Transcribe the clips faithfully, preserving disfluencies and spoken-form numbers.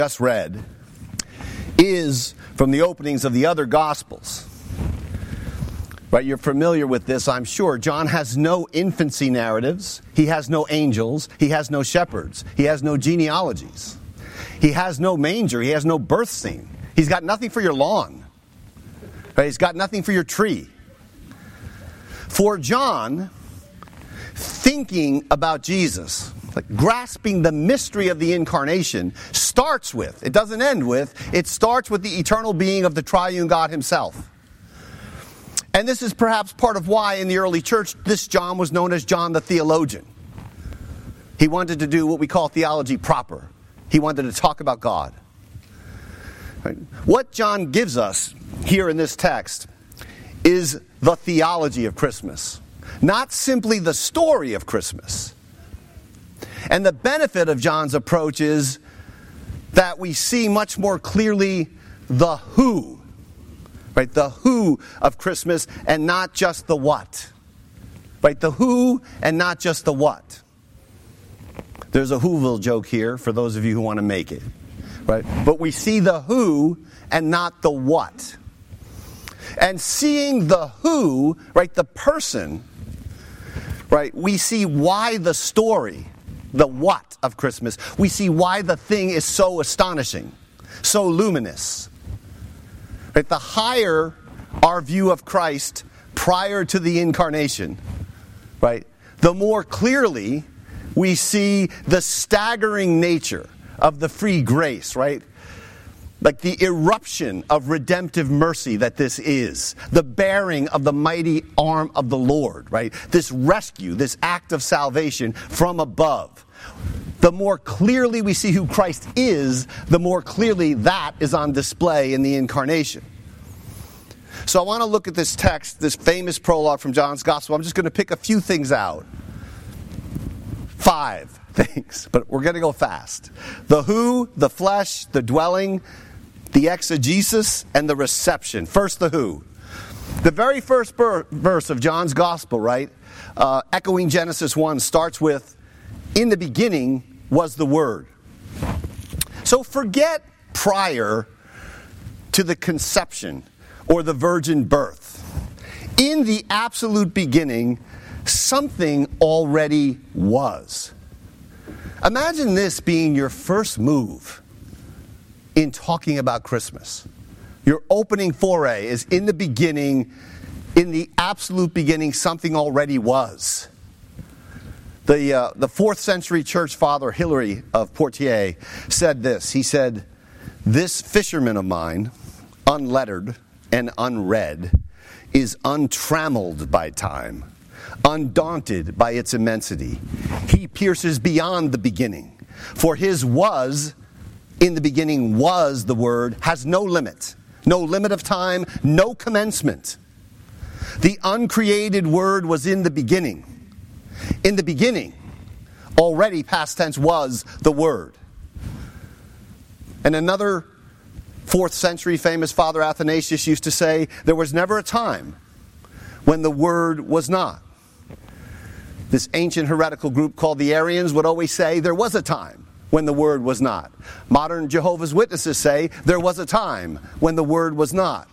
just read is from the openings of the other Gospels. Right, you're familiar with this, I'm sure. John has no infancy narratives. He has no angels. He has no shepherds. He has no genealogies. He has no manger. He has no birth scene. He's got nothing for your lawn. Right, he's got nothing for your tree. For John, thinking about Jesus, like grasping the mystery of the incarnation, starts with, it doesn't end with, it starts with the eternal being of the triune God himself. And this is perhaps part of why in the early church this John was known as John the theologian. He wanted to do what we call theology proper. He wanted to talk about God. Right? What John gives us here in this text is the theology of Christmas, not simply the story of Christmas. And the benefit of John's approach is that we see much more clearly the who. Right, the who of Christmas and not just the what. Right, the who and not just the what. There's a Whoville joke here for those of you who want to make it. Right, but we see the who and not the what. And seeing the who, right, the person, right, we see why the story, the what of Christmas, we see why the thing is so astonishing, so luminous. Right, the higher our view of Christ prior to the incarnation, right, the more clearly we see the staggering nature of the free grace, right? Like the eruption of redemptive mercy that this is, the bearing of the mighty arm of the Lord, right? This rescue, this act of salvation from above. The more clearly we see who Christ is, the more clearly that is on display in the incarnation. So I want to look at this text, this famous prologue from John's Gospel. I'm just going to pick a few things out. Five things, but we're going to go fast. The who, the flesh, the dwelling, the exegesis, and the reception. First, the who. The very first ber- verse of John's Gospel, right, uh, echoing Genesis one, starts with, in the beginning was the Word. So forget prior to the conception or the virgin birth. In the absolute beginning, something already was. Imagine this being your first move in talking about Christmas. Your opening foray is in the beginning, in the absolute beginning, something already was. The uh, the fourth century church father Hilary of Poitiers said this. He said, "This fisherman of mine, unlettered and unread, is untrammeled by time, undaunted by its immensity. He pierces beyond the beginning. For his was, in the beginning was the Word, has no limit, no limit of time, no commencement. The uncreated Word was in the beginning. In the beginning, already past tense, was the Word." And another fourth century famous Father Athanasius used to say, there was never a time when the Word was not. This ancient heretical group called the Arians would always say there was a time when the Word was not. Modern Jehovah's Witnesses say there was a time when the Word was not.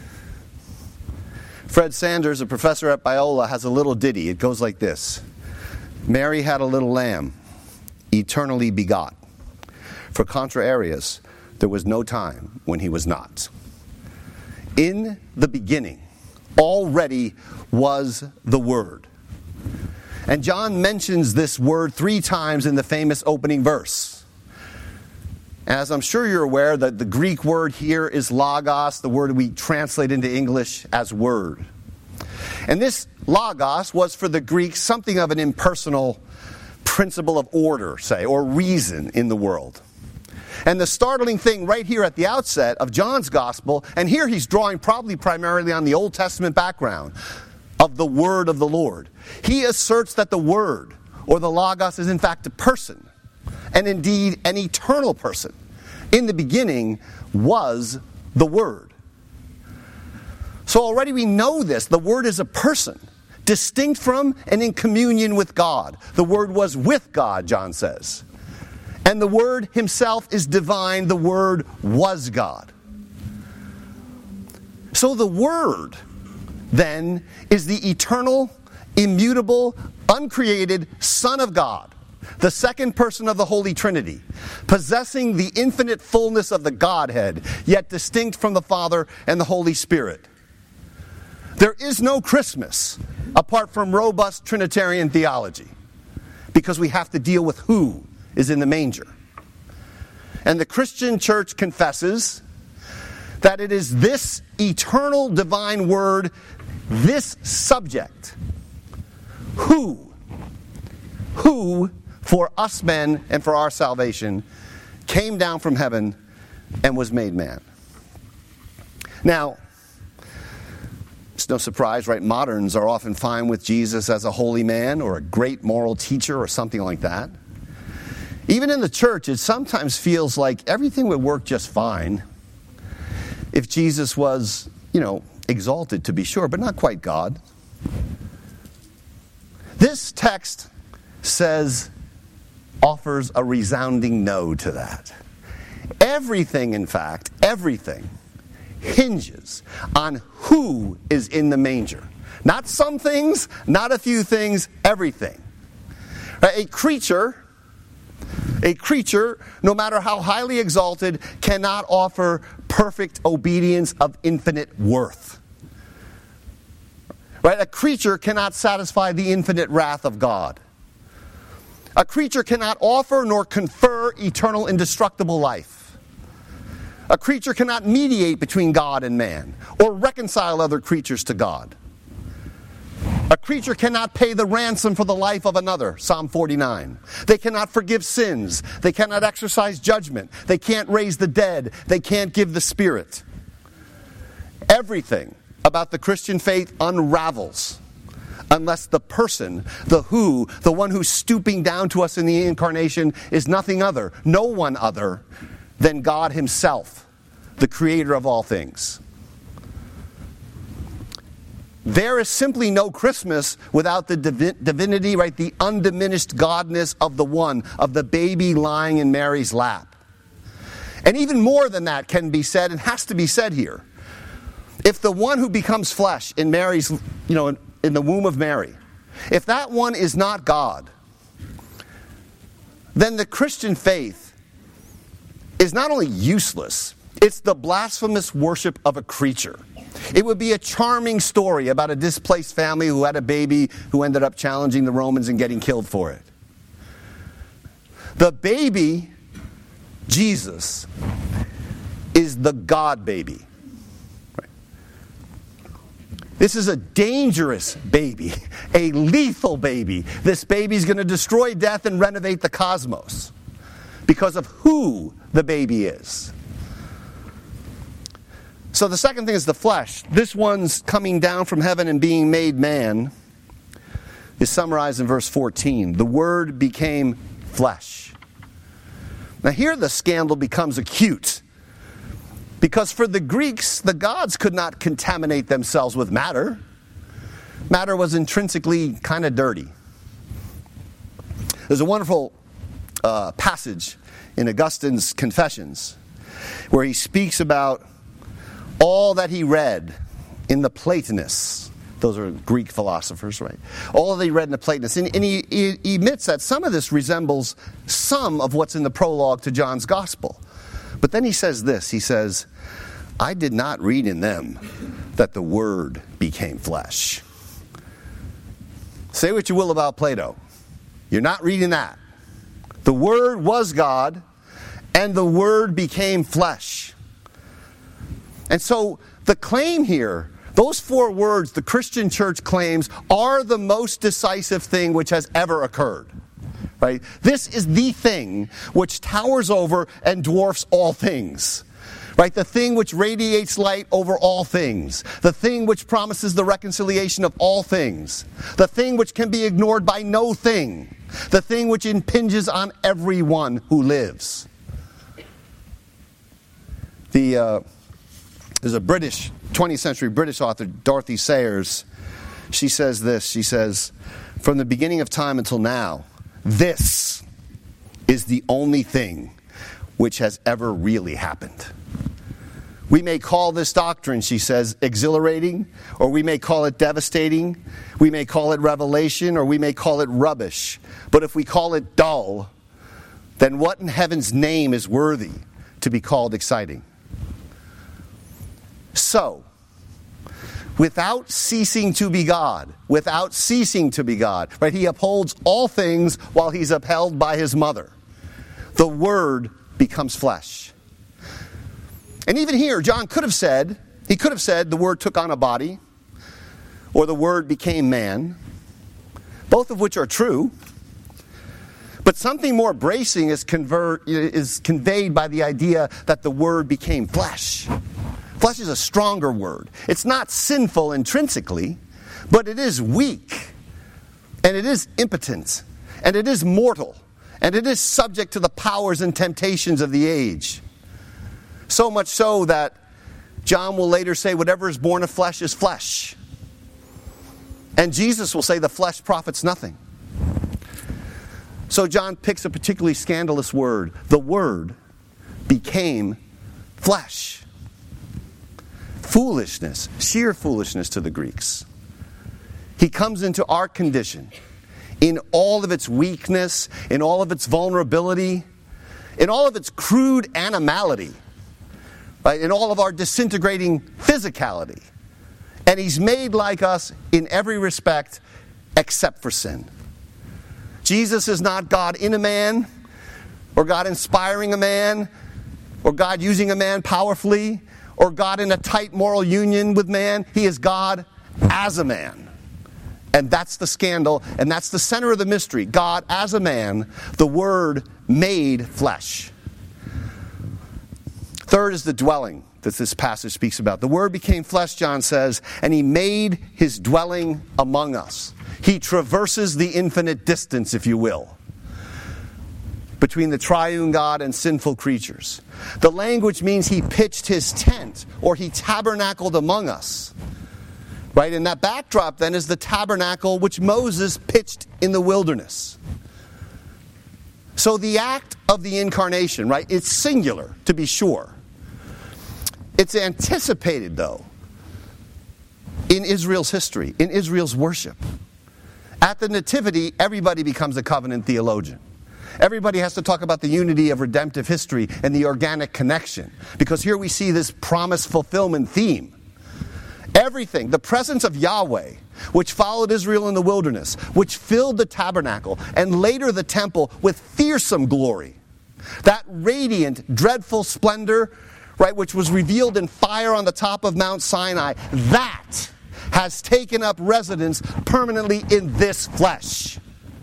Fred Sanders, a professor at Biola, has a little ditty. It goes like this. Mary had a little lamb, eternally begot. For contra Arius, there was no time when he was not. In the beginning, already was the Word. And John mentions this word three times in the famous opening verse. As I'm sure you're aware, that the Greek word here is logos, the word we translate into English as word. And this logos was for the Greeks something of an impersonal principle of order, say, or reason in the world. And the startling thing right here at the outset of John's Gospel, and here he's drawing probably primarily on the Old Testament background of the Word of the Lord. He asserts that the Word, or the Logos, is in fact a person, and indeed an eternal person. In the beginning was the Word. So already we know this. The Word is a person, distinct from and in communion with God. The Word was with God, John says. And the Word himself is divine. The Word was God. So the Word, then, is the eternal, immutable, uncreated Son of God, the second person of the Holy Trinity, possessing the infinite fullness of the Godhead, yet distinct from the Father and the Holy Spirit. There is no Christmas apart from robust Trinitarian theology, because we have to deal with who is in the manger. And the Christian church confesses that it is this eternal divine Word, this subject, who, who, for us men and for our salvation, came down from heaven and was made man. Now, it's no surprise, right? Moderns are often fine with Jesus as a holy man or a great moral teacher or something like that. Even in the church, it sometimes feels like everything would work just fine if Jesus was, you know, exalted, to be sure, but not quite God. This text says, offers a resounding no to that. Everything, in fact, everything hinges on who is in the manger. Not some things, not a few things, everything. A creature, a creature, no matter how highly exalted, cannot offer perfect obedience of infinite worth. Right? A creature cannot satisfy the infinite wrath of God. A creature cannot offer nor confer eternal indestructible life. A creature cannot mediate between God and man or reconcile other creatures to God. A creature cannot pay the ransom for the life of another, Psalm forty-nine. They cannot forgive sins. They cannot exercise judgment. They can't raise the dead. They can't give the Spirit. Everything about the Christian faith unravels unless the person, the who, the one who's stooping down to us in the incarnation is nothing other, no one other than God himself, the creator of all things. There is simply no Christmas without the divi- divinity, right? The undiminished godness of the one, of the baby lying in Mary's lap. And even more than that can be said, and has to be said here. If the one who becomes flesh in Mary's, you know, in, in the womb of Mary, if that one is not God, then the Christian faith is not only useless, it's the blasphemous worship of a creature. It would be a charming story about a displaced family who had a baby who ended up challenging the Romans and getting killed for it. The baby, Jesus, is the God baby. This is a dangerous baby, a lethal baby. This baby's going to destroy death and renovate the cosmos because of who the baby is. So the second thing is the flesh. This one's coming down from heaven and being made man is summarized in verse fourteen. The Word became flesh. Now here the scandal becomes acute. Because for the Greeks, the gods could not contaminate themselves with matter. Matter was intrinsically kind of dirty. There's a wonderful uh, passage in Augustine's Confessions where he speaks about all that he read in the Platonists. Those are Greek philosophers, right? All that he read in the Platonists. And, and he, he admits that some of this resembles some of what's in the prologue to John's Gospel. But then he says this, he says, I did not read in them that the Word became flesh. Say what you will about Plato. You're not reading that. The Word was God, and the Word became flesh. And so the claim here, those four words the Christian church claims are the most decisive thing which has ever occurred. Right? This is the thing which towers over and dwarfs all things. Right? The thing which radiates light over all things. The thing which promises the reconciliation of all things. The thing which can be ignored by no thing. The thing which impinges on everyone who lives. The uh, there's a British, twentieth century British author, Dorothy Sayers. She says this. She says, from the beginning of time until now, this is the only thing which has ever really happened. We may call this doctrine, she says, exhilarating, or we may call it devastating, we may call it revelation, or we may call it rubbish. But if we call it dull, then what in heaven's name is worthy to be called exciting? So, without ceasing to be God, without ceasing to be God, right? He upholds all things while he's upheld by his mother. The Word becomes flesh. And even here, John could have said, he could have said the Word took on a body, or the Word became man, both of which are true. But something more bracing is, convert, is conveyed by the idea that the Word became flesh. Flesh is a stronger word. It's not sinful intrinsically, but it is weak, and it is impotent, and it is mortal, and it is subject to the powers and temptations of the age. So much so that John will later say, whatever is born of flesh is flesh. And Jesus will say the flesh profits nothing. So John picks a particularly scandalous word. The Word became flesh. Foolishness, sheer foolishness to the Greeks. He comes into our condition in all of its weakness, in all of its vulnerability, in all of its crude animality, right? In all of our disintegrating physicality. And he's made like us in every respect except for sin. Jesus is not God in a man, or God inspiring a man, or God using a man powerfully, or God in a tight moral union with man. He is God as a man. And that's the scandal, and that's the center of the mystery. God as a man, the Word made flesh. Third is the dwelling that this passage speaks about. The Word became flesh, John says, and he made his dwelling among us. He traverses the infinite distance, if you will, between the triune God and sinful creatures. The language means he pitched his tent, or he tabernacled among us. Right? And that backdrop then is the tabernacle which Moses pitched in the wilderness. So the act of the incarnation, right, it's singular, to be sure. It's anticipated, though, in Israel's history, in Israel's worship. At the Nativity, everybody becomes a covenant theologian. Everybody has to talk about the unity of redemptive history and the organic connection, because here we see this promise fulfillment theme. Everything, the presence of Yahweh, which followed Israel in the wilderness, which filled the tabernacle and later the temple with fearsome glory. That radiant, dreadful splendor, right, which was revealed in fire on the top of Mount Sinai, that has taken up residence permanently in this flesh.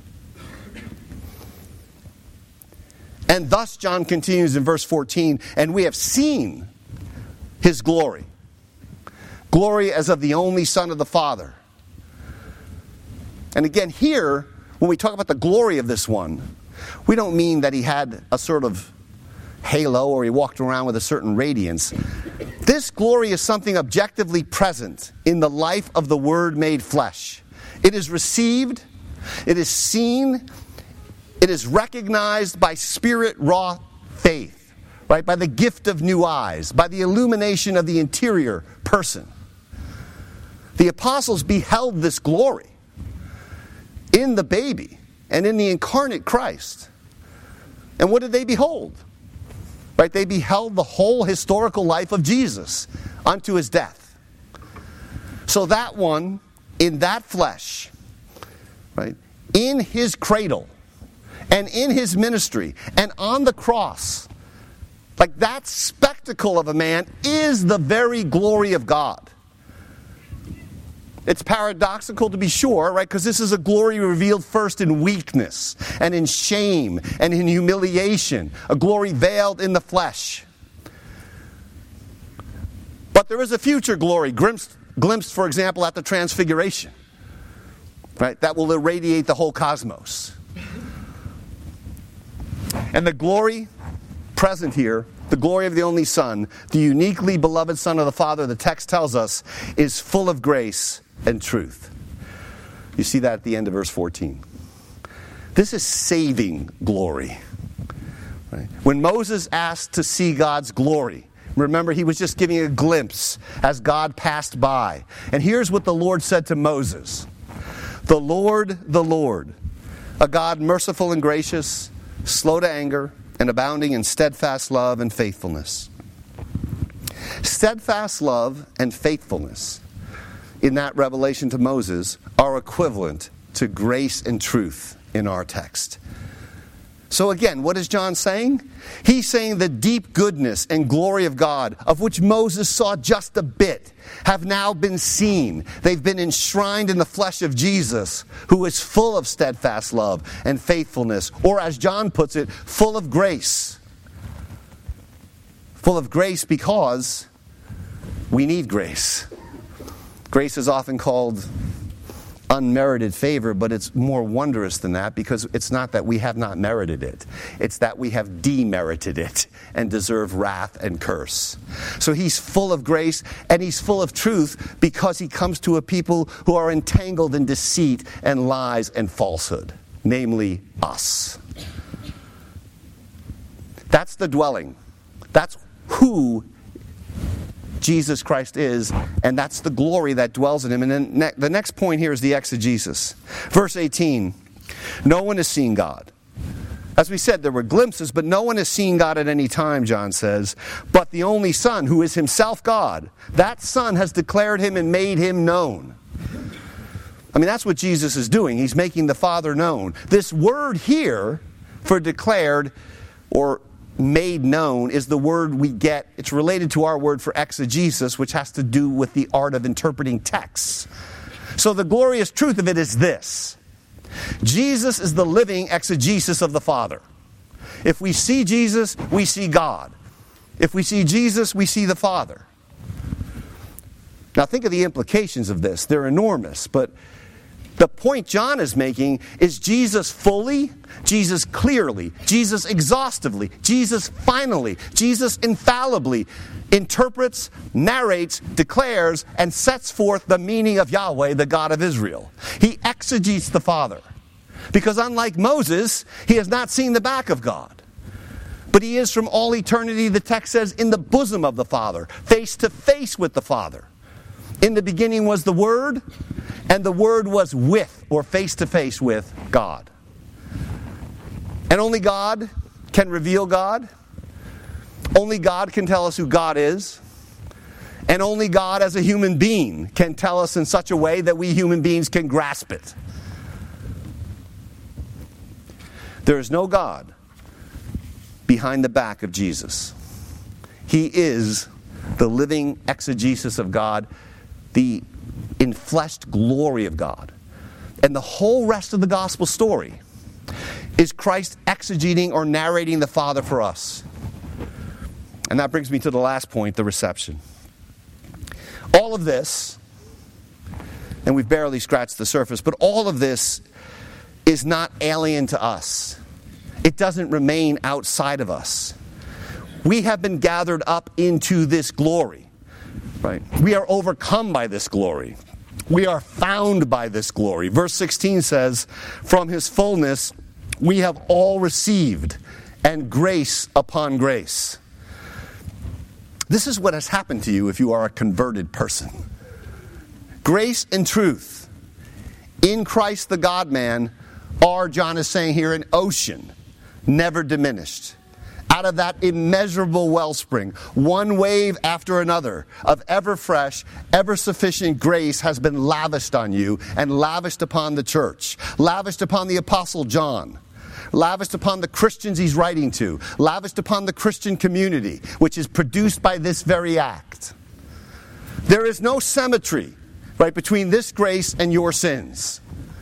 And thus, John continues in verse fourteen, and we have seen his glory. Glory as of the only Son of the Father. And again, here, when we talk about the glory of this one, we don't mean that he had a sort of halo or he walked around with a certain radiance. This glory is something objectively present in the life of the Word made flesh. It is received, it is seen, it is recognized by spirit-wrought faith, right? By the gift of new eyes, by the illumination of the interior person. The apostles beheld this glory in the baby and in the incarnate Christ. And what did they behold? Right? They beheld the whole historical life of Jesus unto his death. So that one, in that flesh, right, in his cradle, and in his ministry, and on the cross, like that spectacle of a man is the very glory of God. It's paradoxical, to be sure, right? Because this is a glory revealed first in weakness and in shame and in humiliation. A glory veiled in the flesh. But there is a future glory, glimpsed, glimpsed, for example, at the Transfiguration, right? That will irradiate the whole cosmos. And the glory present here, the glory of the only Son, the uniquely beloved Son of the Father, the text tells us, is full of grace and truth. You see that at the end of verse fourteen. This is saving glory. Right? When Moses asked to see God's glory, remember, he was just giving a glimpse as God passed by. And here's what the Lord said to Moses. The Lord, the Lord, a God merciful and gracious, slow to anger, and abounding in steadfast love and faithfulness. Steadfast love and faithfulness in that revelation to Moses are equivalent to grace and truth in our text. So again, what is John saying? He's saying the deep goodness and glory of God, of which Moses saw just a bit, have now been seen. They've been enshrined in the flesh of Jesus, who is full of steadfast love and faithfulness, or as John puts it, full of grace. Full of grace because we need grace. Grace is often called unmerited favor, but it's more wondrous than that, because it's not that we have not merited it. It's that we have demerited it and deserve wrath and curse. So he's full of grace and he's full of truth because he comes to a people who are entangled in deceit and lies and falsehood, namely us. That's the dwelling. That's who Jesus Christ is, and that's the glory that dwells in him. And then ne- the next point here is the exegesis. Verse eighteen, no one has seen God. As we said, there were glimpses, but no one has seen God at any time, John says. But the only Son, who is himself God, that Son has declared him and made him known. I mean, that's what Jesus is doing. He's making the Father known. This word here for declared or made known is the word we get. It's related to our word for exegesis, which has to do with the art of interpreting texts. So the glorious truth of it is this. Jesus is the living exegesis of the Father. If we see Jesus, we see God. If we see Jesus, we see the Father. Now think of the implications of this. They're enormous, but the point John is making is Jesus fully, Jesus clearly, Jesus exhaustively, Jesus finally, Jesus infallibly interprets, narrates, declares, and sets forth the meaning of Yahweh, the God of Israel. He exegetes the Father. Because unlike Moses, he has not seen the back of God. But he is from all eternity, the text says, in the bosom of the Father, face to face with the Father. In the beginning was the Word, and the Word was with, or face to face with, God. And only God can reveal God. Only God can tell us who God is. And only God as a human being can tell us in such a way that we human beings can grasp it. There is no God behind the back of Jesus. He is the living exegesis of God, the enfleshed glory of God. And the whole rest of the gospel story is Christ exegeting or narrating the Father for us. And that brings me to the last point, the reception. All of this, and we've barely scratched the surface, but all of this is not alien to us. It doesn't remain outside of us. We have been gathered up into this glory. Right? We are overcome by this glory. We are found by this glory. Verse sixteen says, from his fullness we have all received, and grace upon grace. This is what has happened to you if you are a converted person. Grace and truth in Christ the God-man are, John is saying here, an ocean, never diminished. Out of that immeasurable wellspring, one wave after another of ever-fresh, ever-sufficient grace has been lavished on you and lavished upon the church, lavished upon the Apostle John, lavished upon the Christians he's writing to, lavished upon the Christian community, which is produced by this very act. There is no symmetry, right, between this grace and your sins.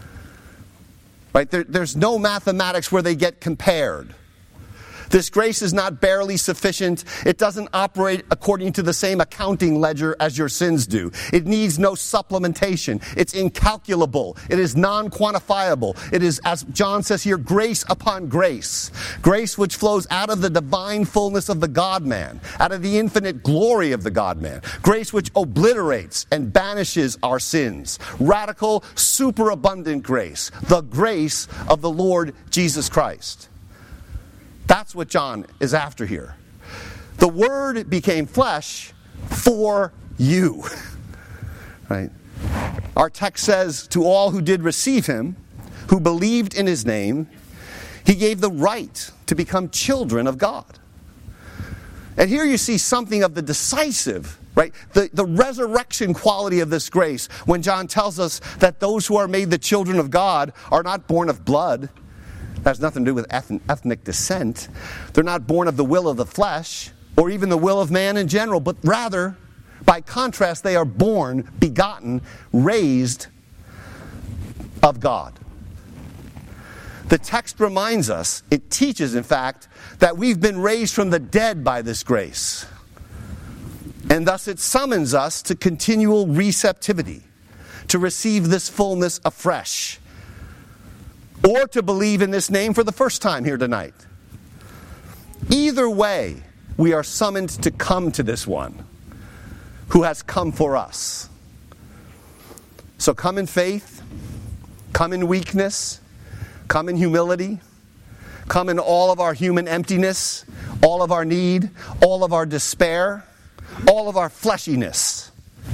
Right? There, there's no mathematics where they get compared. This grace is not barely sufficient. It doesn't operate according to the same accounting ledger as your sins do. It needs no supplementation. It's incalculable. It is non-quantifiable. It is, as John says here, grace upon grace. Grace which flows out of the divine fullness of the God-man, out of the infinite glory of the God-man. Grace which obliterates and banishes our sins. Radical, superabundant grace. The grace of the Lord Jesus Christ. That's what John is after here. The Word became flesh for you. Right? Our text says, to all who did receive him, who believed in his name, he gave the right to become children of God. And here you see something of the decisive, right? The, the resurrection quality of this grace when John tells us that those who are made the children of God are not born of blood. That has nothing to do with ethnic descent. They're not born of the will of the flesh or even the will of man in general, but rather, by contrast, they are born, begotten, raised of God. The text reminds us, it teaches, in fact, that we've been raised from the dead by this grace. And thus it summons us to continual receptivity, to receive this fullness afresh, or to believe in this name for the first time here tonight. Either way, we are summoned to come to this one who has come for us. So come in faith, come in weakness, come in humility, come in all of our human emptiness, all of our need, all of our despair, all of our fleshiness.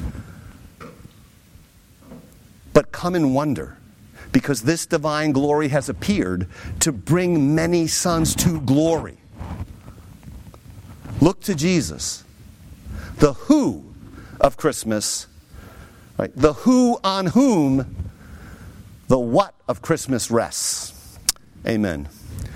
But come in wonder, because this divine glory has appeared to bring many sons to glory. Look to Jesus, the who of Christmas, right? The who on whom the what of Christmas rests. Amen.